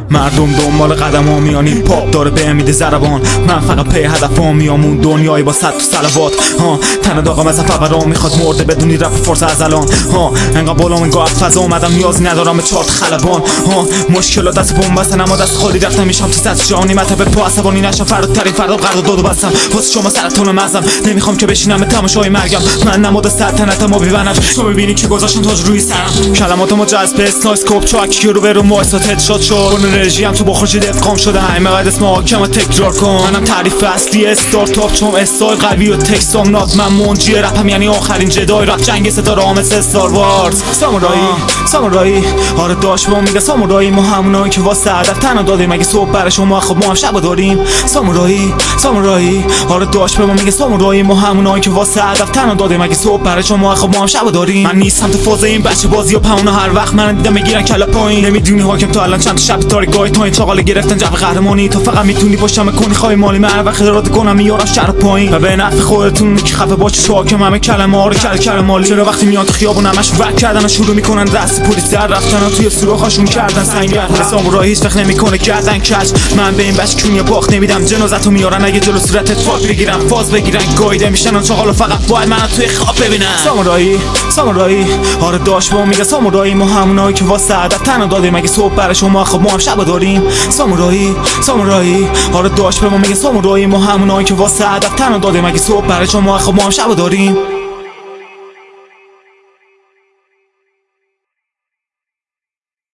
مردم دنبال قدمام میان، این پاپ داره به میده ضربان. من فقط پی هدفام میام، اون دنیای با صد تو صلوات. تن داغم از فقرام میخواد مرده بدونی رپ فرص از الان. انقدر بالام انگار فضا اومدم، نیازی ندارم به چارت خلبان. مشکلات دست بنبستن اما دست خالی رفتم، میشم تو سطح جهانی مطب پا عصبانی نشم. فراترین فردا قراردادو بستم واسه شما سرطان مغزم، نمیخوام که بشینم به تماشای مرگم. من نماد سلطنتم و بی‌بنفش، تو میبینی که گذاشتم تاج روی سرم. کلماتمو جذب اسنایسکوپ چاک رو به رو وایسات هدشات شد. اون انرژیام تو با خورشید افقام شده، همه قد اسم حاکم تکرار کن. منم تعریف اصلی استارتاپ، چون استایل قوی و تکسام نات. من منجی رپم یعنی آخرین جدای رپ، جنگ ستاره مثل استار وارز. سامورایی آره داش با میگه سامورایی، ما همونایی که واسه هدف تنها دادیم. اگه صبح برای شما خب ما هم شب داریم. سامورایی آره داش به ما میگه سامورایی، ما همونایی که واسه هدف تنها دادیم. اگه صبح برای شما خب ما هم شب داریم. من نیستم تو فاز این بچه بازی و پونا، هر وقت من دیدم میگیرن کلا پایین. نمیدونی حاکم تا الان چند تا شب تاریکای تا این چاقال گرفتن جو قهرمانی. تو فقط میتونی باشم کنی خواهی مالی، من هر وقت اراده کنم میارم شهر پایین. و به نفع خودتون که خفه باشه تو حاکم همه کلمه ها رو کل مالی. چرا وقتی میان تو خیابون همش ورک کردن و شروع میکنن دست پلیس در رفتن و توی سوراخاشون کردن سنگر. سامورایی هیچ وقت نمیکنه گردن کج. من به این بچه کونی باخت نمیدم، جنازتو میارن اگه جلو صورتت فاز بگیرن. فاز بگیرن گایده میشن و چاقالو فقط باید من توی خواب ببینم. سامورایی آره داش با میگه سامورایی، ما همونایی که واسه هدف تنها دادیم. اگه صبح برای شما خب ما هم شب داریم. سامورایی آره داش به ما میگه سامورایی، ما همونایی که واسه هدف تنها دادیم. اگه صبح برای شما خب ما هم شب داریم.